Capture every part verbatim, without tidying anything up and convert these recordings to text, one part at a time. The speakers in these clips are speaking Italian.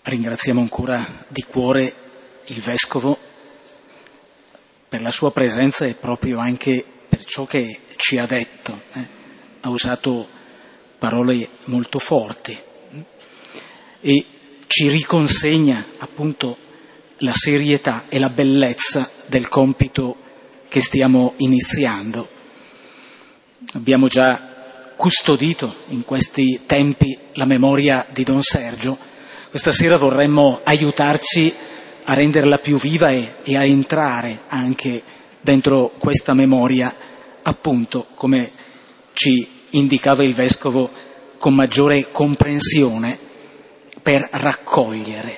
Ringraziamo ancora di cuore il Vescovo per la sua presenza e proprio anche per ciò che ci ha detto. Eh? Ha usato parole molto forti e ci riconsegna appunto la serietà e la bellezza del compito che stiamo iniziando. Abbiamo già custodito in questi tempi la memoria di Don Sergio. Questa sera vorremmo aiutarci a renderla più viva e, e a entrare anche dentro questa memoria, appunto, come ci indicava il Vescovo, con maggiore comprensione per raccogliere.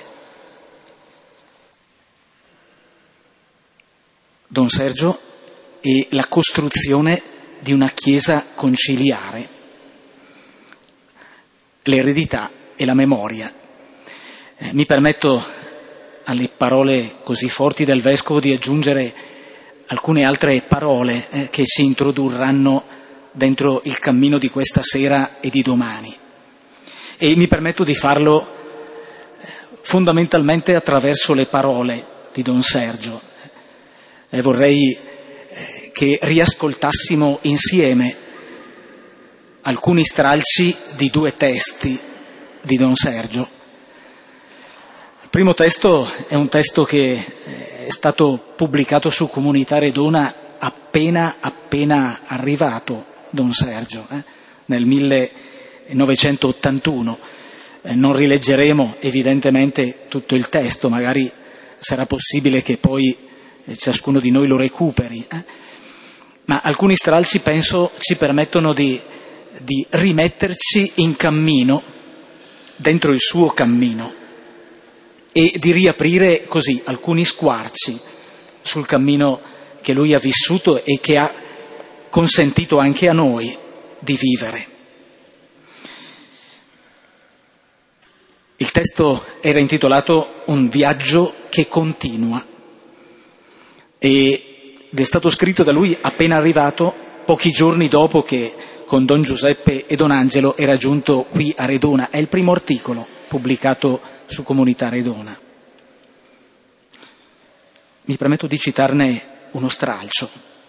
Don Sergio e la costruzione di una Chiesa conciliare, l'eredità e la memoria. Eh, mi permetto alle parole così forti del Vescovo di aggiungere alcune altre parole eh, che si introdurranno dentro il cammino di questa sera e di domani. E mi permetto di farlo eh, fondamentalmente attraverso le parole di Don Sergio. Eh, vorrei eh, che riascoltassimo insieme alcuni stralci di due testi di Don Sergio. Il primo testo è un testo che è stato pubblicato su Comunità Redona appena appena arrivato Don Sergio, eh, nel millenovecentottantuno. Eh, non rileggeremo evidentemente tutto il testo, magari sarà possibile che poi eh, ciascuno di noi lo recuperi, eh. Ma alcuni stralci penso ci permettono di, di rimetterci in cammino, dentro il suo cammino, e di riaprire così alcuni squarci sul cammino che lui ha vissuto e che ha consentito anche a noi di vivere. Il testo era intitolato Un viaggio che continua ed è stato scritto da lui appena arrivato, pochi giorni dopo che con Don Giuseppe e Don Angelo era giunto qui a Redona. È il primo articolo pubblicato su Comunità Redona. Mi permetto di citarne uno stralcio.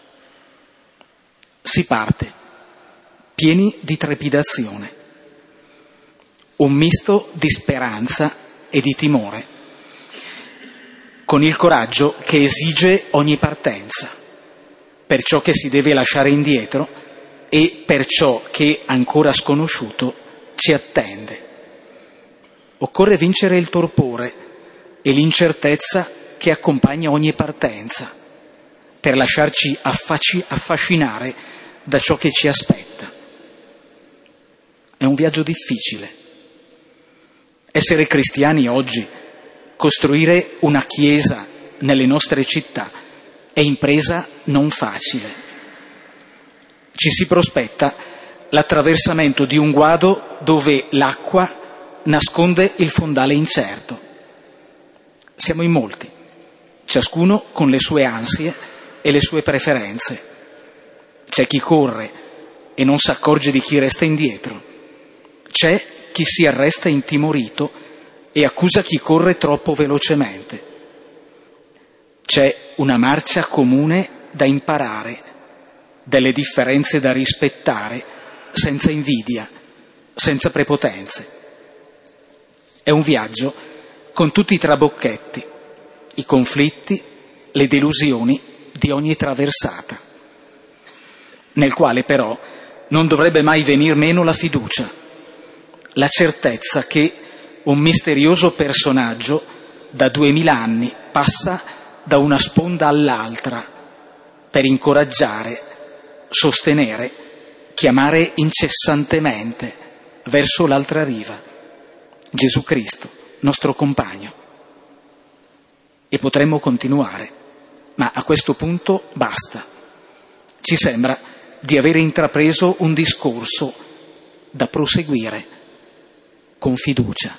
Si parte, pieni di trepidazione, un misto di speranza e di timore, con il coraggio che esige ogni partenza, per ciò che si deve lasciare indietro e per ciò che, ancora sconosciuto, ci attende. Occorre vincere il torpore e l'incertezza che accompagna ogni partenza, per lasciarci affaci- affascinare da ciò che ci aspetta. È un viaggio difficile. Essere cristiani oggi, costruire una chiesa nelle nostre città, è impresa non facile. Ci si prospetta l'attraversamento di un guado dove l'acqua nasconde il fondale incerto. Siamo in molti, ciascuno con le sue ansie e le sue preferenze. C'è chi corre e non si accorge di chi resta indietro. C'è chi si arresta intimorito e accusa chi corre troppo velocemente. C'è una marcia comune da imparare, delle differenze da rispettare, senza invidia, senza prepotenze. È un viaggio con tutti i trabocchetti, i conflitti, le delusioni di ogni traversata, nel quale però non dovrebbe mai venir meno la fiducia, la certezza che un misterioso personaggio da duemila anni passa da una sponda all'altra per incoraggiare, sostenere, chiamare incessantemente verso l'altra riva. Gesù Cristo, nostro compagno. E potremmo continuare, ma a questo punto basta. Ci sembra di avere intrapreso un discorso da proseguire con fiducia.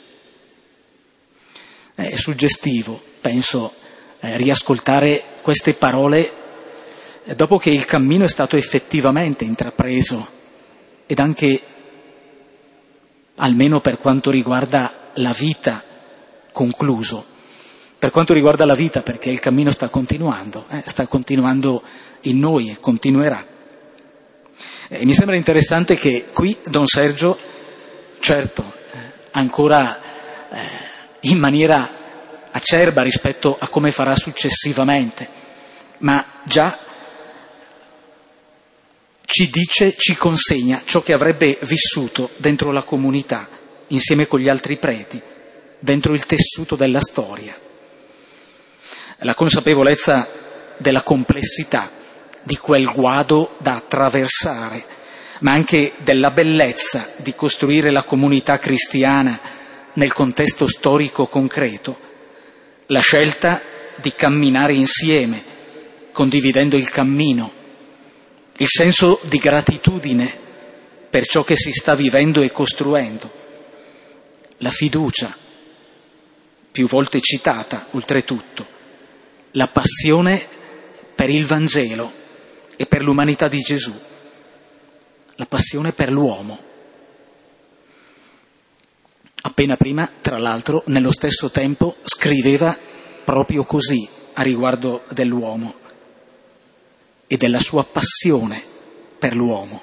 È suggestivo, penso, eh, riascoltare queste parole eh, dopo che il cammino è stato effettivamente intrapreso ed anche, almeno per quanto riguarda la vita concluso. Per quanto riguarda la vita, perché il cammino sta continuando, eh, sta continuando in noi e continuerà. E mi sembra interessante che qui Don Sergio, certo, eh, ancora eh, in maniera acerba rispetto a come farà successivamente, ma già ci dice, ci consegna ciò che avrebbe vissuto dentro la comunità, insieme con gli altri preti, dentro il tessuto della storia. La consapevolezza della complessità di quel guado da attraversare, ma anche della bellezza di costruire la comunità cristiana nel contesto storico concreto, la scelta di camminare insieme, condividendo il cammino, il senso di gratitudine per ciò che si sta vivendo e costruendo, la fiducia, più volte citata oltretutto, la passione per il Vangelo e per l'umanità di Gesù, la passione per l'uomo. Appena prima, tra l'altro, nello stesso tempo scriveva proprio così a riguardo dell'uomo e della sua passione per l'uomo.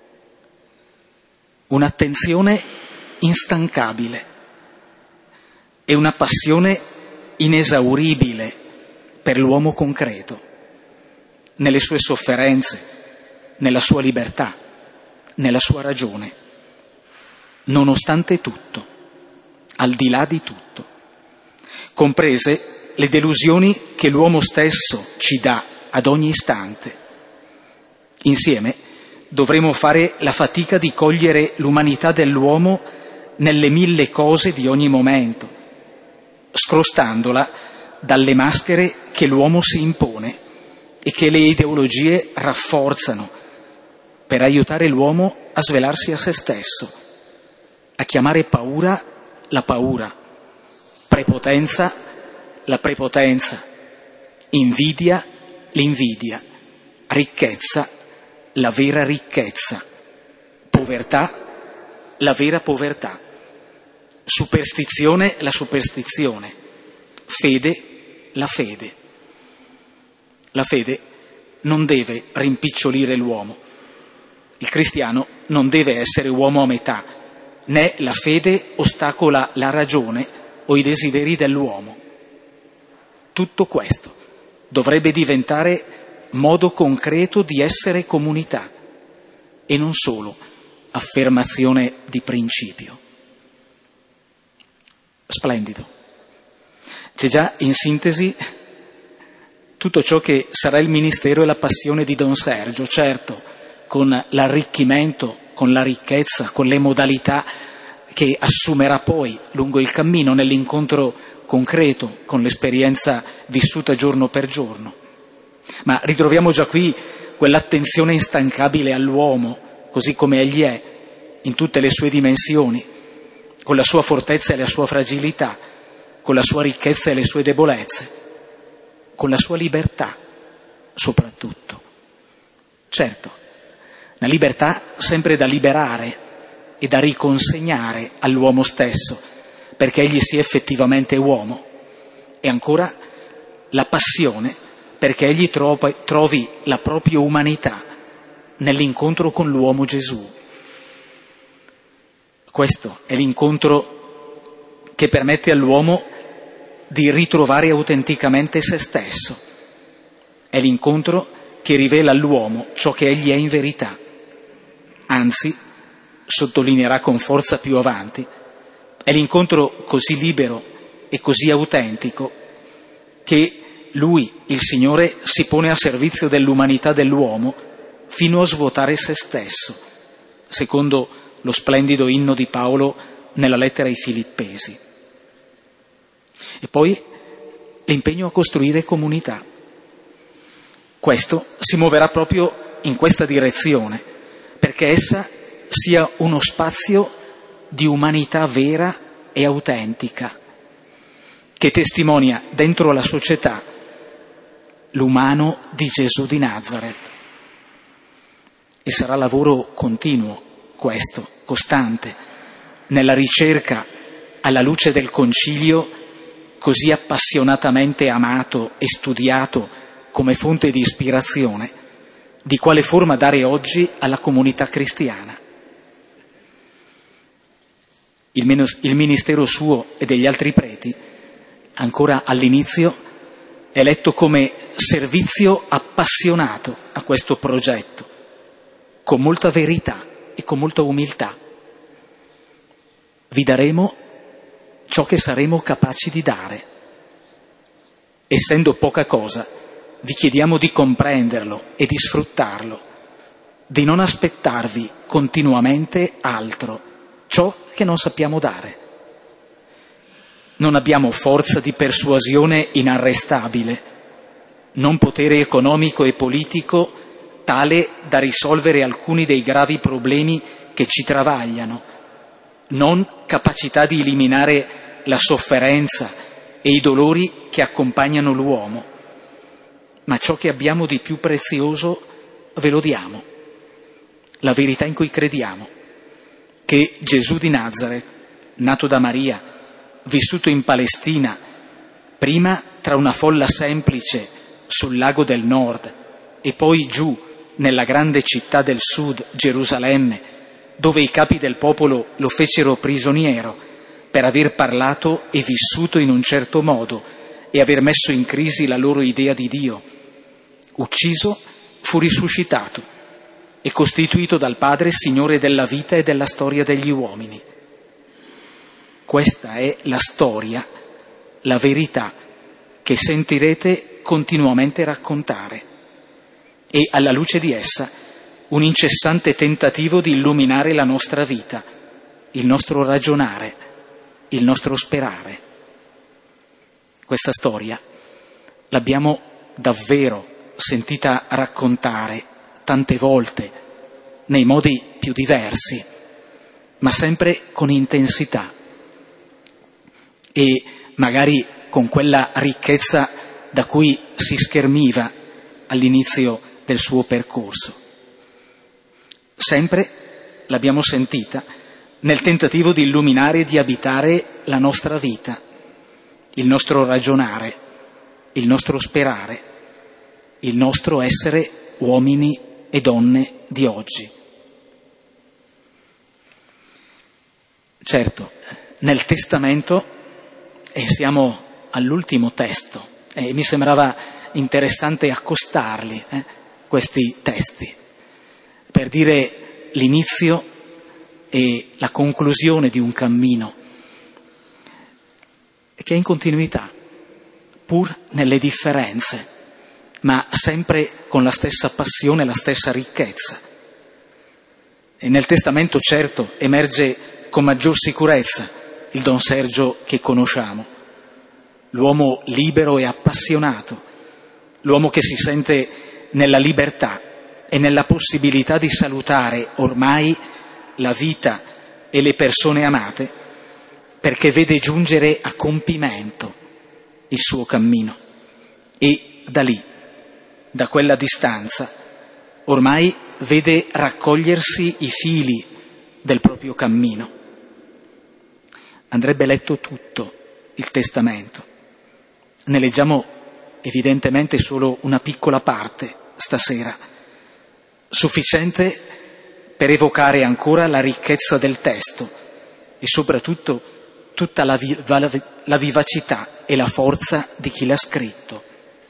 Un'attenzione instancabile e una passione inesauribile per l'uomo concreto, nelle sue sofferenze, nella sua libertà, nella sua ragione, nonostante tutto, al di là di tutto, comprese le delusioni che l'uomo stesso ci dà ad ogni istante. Insieme dovremo fare la fatica di cogliere l'umanità dell'uomo nelle mille cose di ogni momento, scrostandola dalle maschere che l'uomo si impone e che le ideologie rafforzano per aiutare l'uomo a svelarsi a se stesso, a chiamare paura la paura, prepotenza la prepotenza, invidia l'invidia, ricchezza la vera ricchezza, povertà la vera povertà, superstizione la superstizione, fede la fede. La fede non deve rimpicciolire l'uomo. Il cristiano non deve essere uomo a metà, né la fede ostacola la ragione o i desideri dell'uomo. Tutto questo dovrebbe diventare modo concreto di essere comunità e non solo affermazione di principio. Splendido. C'è già in sintesi tutto ciò che sarà il ministero e la passione di Don Sergio, certo, con l'arricchimento, con la ricchezza, con le modalità che assumerà poi lungo il cammino, nell'incontro concreto con l'esperienza vissuta giorno per giorno. Ma ritroviamo già qui quell'attenzione instancabile all'uomo, così come egli è, in tutte le sue dimensioni, con la sua fortezza e la sua fragilità, con la sua ricchezza e le sue debolezze, con la sua libertà soprattutto. Certo, la libertà sempre da liberare e da riconsegnare all'uomo stesso, perché egli sia effettivamente uomo, e ancora la passione perché egli trovi la propria umanità nell'incontro con l'uomo Gesù. Questo è l'incontro che permette all'uomo di ritrovare autenticamente se stesso. È l'incontro che rivela all'uomo ciò che egli è in verità. Anzi, sottolineerà con forza più avanti, è l'incontro così libero e così autentico che lui, il Signore, si pone a servizio dell'umanità dell'uomo fino a svuotare se stesso, secondo lo splendido inno di Paolo nella lettera ai Filippesi. E poi l'impegno a costruire comunità. Questo si muoverà proprio in questa direzione, perché essa sia uno spazio di umanità vera e autentica, che testimonia dentro la società l'umano di Gesù di Nazareth. E sarà lavoro continuo, questo, costante, nella ricerca, alla luce del concilio, così appassionatamente amato e studiato come fonte di ispirazione, di quale forma dare oggi alla comunità cristiana. Il ministero suo e degli altri preti, ancora all'inizio, è letto come servizio appassionato a questo progetto, con molta verità e con molta umiltà. Vi daremo ciò che saremo capaci di dare. Essendo poca cosa, vi chiediamo di comprenderlo e di sfruttarlo, di non aspettarvi continuamente altro, ciò che non sappiamo dare. Non abbiamo forza di persuasione inarrestabile, non potere economico e politico tale da risolvere alcuni dei gravi problemi che ci travagliano, non capacità di eliminare la sofferenza e i dolori che accompagnano l'uomo, ma ciò che abbiamo di più prezioso ve lo diamo, la verità in cui crediamo, che Gesù di Nazaret, nato da Maria, vissuto in Palestina, prima tra una folla semplice sul lago del nord e poi giù nella grande città del sud, Gerusalemme, dove i capi del popolo lo fecero prigioniero per aver parlato e vissuto in un certo modo e aver messo in crisi la loro idea di Dio. Ucciso, fu risuscitato e costituito dal Padre Signore della vita e della storia degli uomini. Questa è la storia, la verità che sentirete continuamente raccontare e alla luce di essa un incessante tentativo di illuminare la nostra vita, il nostro ragionare, il nostro sperare. Questa storia l'abbiamo davvero sentita raccontare tante volte, nei modi più diversi, ma sempre con intensità e magari con quella ricchezza da cui si schermiva all'inizio del suo percorso. Sempre l'abbiamo sentita nel tentativo di illuminare e di abitare la nostra vita, il nostro ragionare, il nostro sperare, il nostro essere uomini e donne di oggi. Certo, nel Testamento, e siamo all'ultimo testo, e mi sembrava interessante accostarli, eh, questi testi, per dire l'inizio e la conclusione di un cammino che è in continuità, pur nelle differenze, ma sempre con la stessa passione e la stessa ricchezza. E nel Testamento, certo, emerge con maggior sicurezza il Don Sergio che conosciamo, l'uomo libero e appassionato, l'uomo che si sente nella libertà e nella possibilità di salutare ormai la vita e le persone amate, perché vede giungere a compimento il suo cammino e da lì, da quella distanza, ormai vede raccogliersi i fili del proprio cammino. Andrebbe letto tutto il Testamento. Ne leggiamo evidentemente solo una piccola parte stasera, sufficiente per evocare ancora la ricchezza del testo e soprattutto tutta la, vi- la vivacità e la forza di chi l'ha scritto.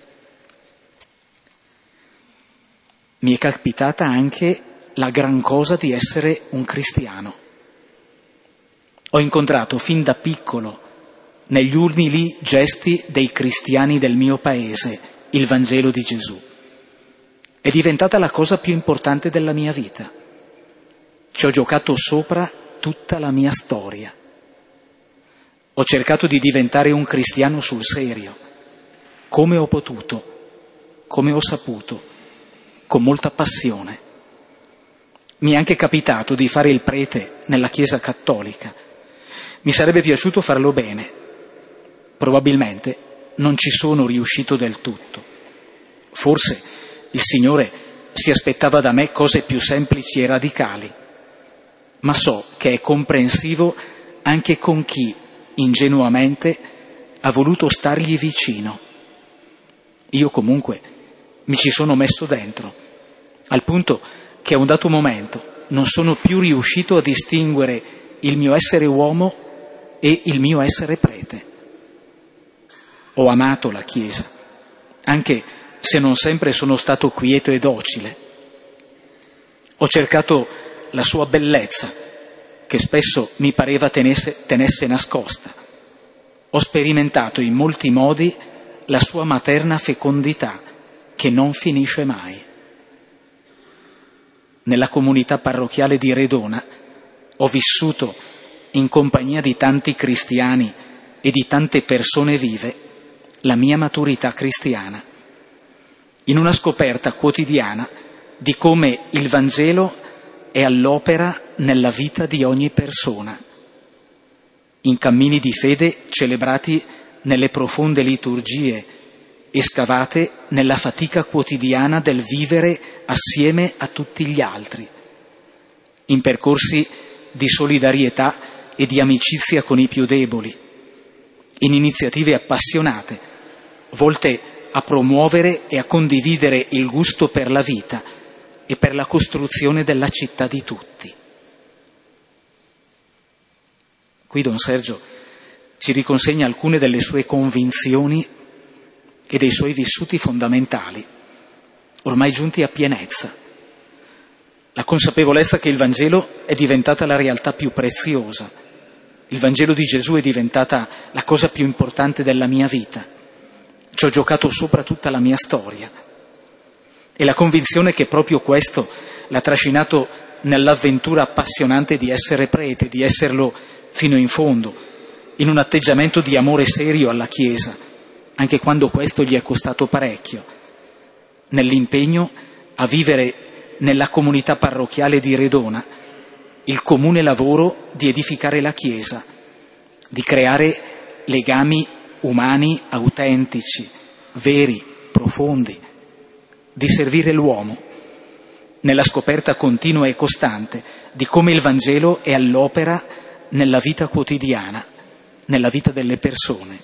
Mi è capitata anche la gran cosa di essere un cristiano. Ho incontrato fin da piccolo, negli umili gesti dei cristiani del mio paese, il Vangelo di Gesù. È diventata la cosa più importante della mia vita. Ci ho giocato sopra tutta la mia storia. Ho cercato di diventare un cristiano sul serio, come ho potuto, come ho saputo, con molta passione. Mi è anche capitato di fare il prete nella Chiesa cattolica. Mi sarebbe piaciuto farlo bene. Probabilmente non ci sono riuscito del tutto. Forse il Signore si aspettava da me cose più semplici e radicali, ma so che è comprensivo anche con chi ingenuamente ha voluto stargli vicino. Io comunque mi ci sono messo dentro, al punto che a un dato momento non sono più riuscito a distinguere il mio essere uomo e il mio essere prete. Ho amato la Chiesa, anche se non sempre sono stato quieto e docile. Ho cercato la sua bellezza, che spesso mi pareva tenesse, tenesse nascosta. Ho sperimentato in molti modi la sua materna fecondità, che non finisce mai. Nella comunità parrocchiale di Redona ho vissuto in compagnia di tanti cristiani e di tante persone vive la mia maturità cristiana, in una scoperta quotidiana di come il Vangelo è all'opera nella vita di ogni persona, in cammini di fede celebrati nelle profonde liturgie e scavate nella fatica quotidiana del vivere assieme a tutti gli altri, in percorsi di solidarietà e di amicizia con i più deboli, in iniziative appassionate, volte a promuovere e a condividere il gusto per la vita e per la costruzione della città di tutti. Qui Don Sergio ci riconsegna alcune delle sue convinzioni e dei suoi vissuti fondamentali, ormai giunti a pienezza. La consapevolezza che il Vangelo è diventata la realtà più preziosa, il Vangelo di Gesù è diventata la cosa più importante della mia vita, ci ho giocato sopra tutta la mia storia. E la convinzione che proprio questo l'ha trascinato nell'avventura appassionante di essere prete, di esserlo fino in fondo, in un atteggiamento di amore serio alla Chiesa, anche quando questo gli è costato parecchio, nell'impegno a vivere nella comunità parrocchiale di Redona il comune lavoro di edificare la Chiesa, di creare legami umani autentici, veri, profondi, di servire l'uomo, nella scoperta continua e costante di come il Vangelo è all'opera nella vita quotidiana, nella vita delle persone.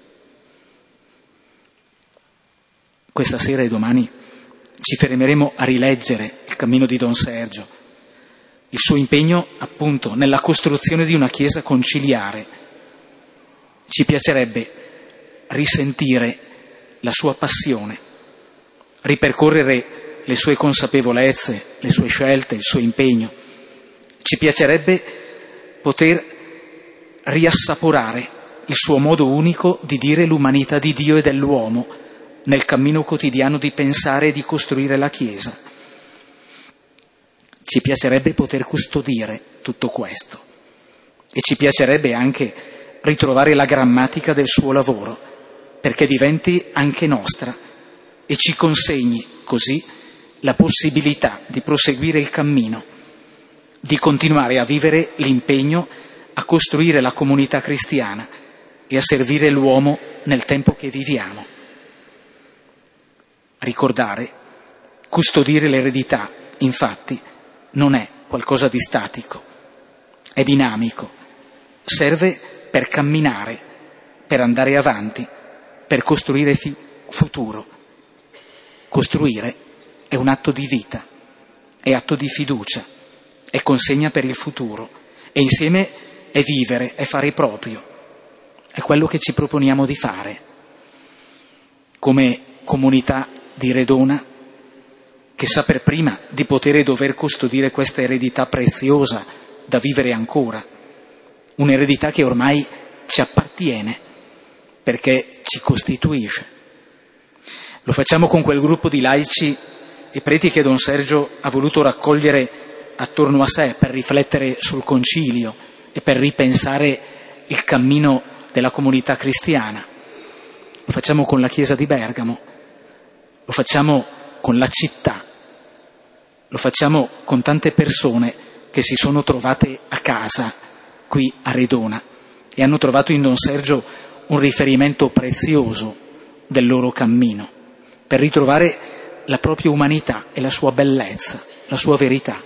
Questa sera e domani ci fermeremo a rileggere il cammino di Don Sergio, il suo impegno appunto nella costruzione di una Chiesa conciliare. Ci piacerebbe risentire la sua passione, ripercorrere le sue consapevolezze, le sue scelte, il suo impegno. Ci piacerebbe poter riassaporare il suo modo unico di dire l'umanità di Dio e dell'uomo nel cammino quotidiano di pensare e di costruire la Chiesa. Ci piacerebbe poter custodire tutto questo e ci piacerebbe anche ritrovare la grammatica del suo lavoro, perché diventi anche nostra e ci consegni così la possibilità di proseguire il cammino, di continuare a vivere l'impegno a costruire la comunità cristiana e a servire l'uomo nel tempo che viviamo. Ricordare, custodire l'eredità, infatti, non è qualcosa di statico, è dinamico, serve per camminare, per andare avanti, per costruire fi- futuro. Costruire è un atto di vita, è atto di fiducia, è consegna per il futuro e insieme è vivere, è fare proprio. È quello che ci proponiamo di fare come comunità di Redona, che sa per prima di poter e dover custodire questa eredità preziosa da vivere ancora, un'eredità che ormai ci appartiene perché ci costituisce. Lo facciamo con quel gruppo di laici e preti che Don Sergio ha voluto raccogliere attorno a sé per riflettere sul concilio e per ripensare il cammino della comunità cristiana. Lo facciamo con la Chiesa di Bergamo, lo facciamo con la città, lo facciamo con tante persone che si sono trovate a casa qui a Redona e hanno trovato in Don Sergio un riferimento prezioso del loro cammino, per ritrovare la propria umanità e la sua bellezza, la sua verità.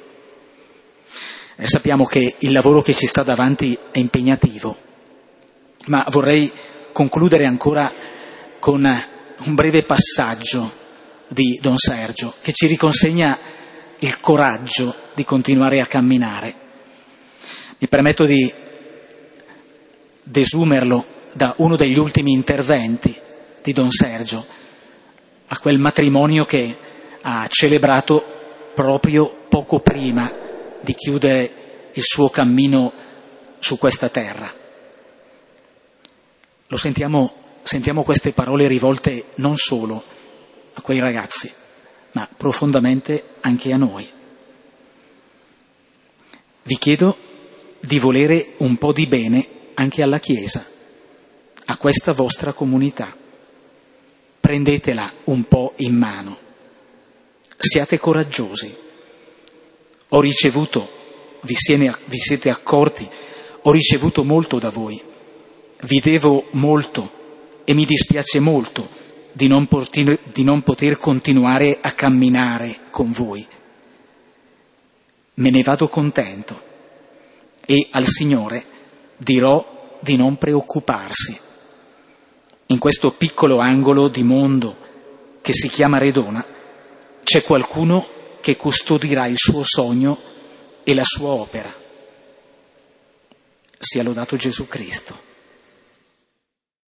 E sappiamo che il lavoro che ci sta davanti è impegnativo, ma vorrei concludere ancora con un breve passaggio di Don Sergio che ci riconsegna il coraggio di continuare a camminare. Mi permetto di desumerlo da uno degli ultimi interventi di Don Sergio a quel matrimonio che ha celebrato proprio poco prima di chiudere il suo cammino su questa terra. Lo sentiamo, sentiamo queste parole rivolte non solo a quei ragazzi, ma profondamente anche a noi. Vi chiedo di volere un po' di bene anche alla Chiesa, a questa vostra comunità. Prendetela un po' in mano. Siate coraggiosi. Ho ricevuto, vi siete accorti, ho ricevuto molto da voi. Vi devo molto e mi dispiace molto di non, porti, di non poter continuare a camminare con voi. Me ne vado contento e al Signore dirò di non preoccuparsi. In questo piccolo angolo di mondo che si chiama Redona c'è qualcuno che custodirà il suo sogno e la sua opera. Sia lodato Gesù Cristo.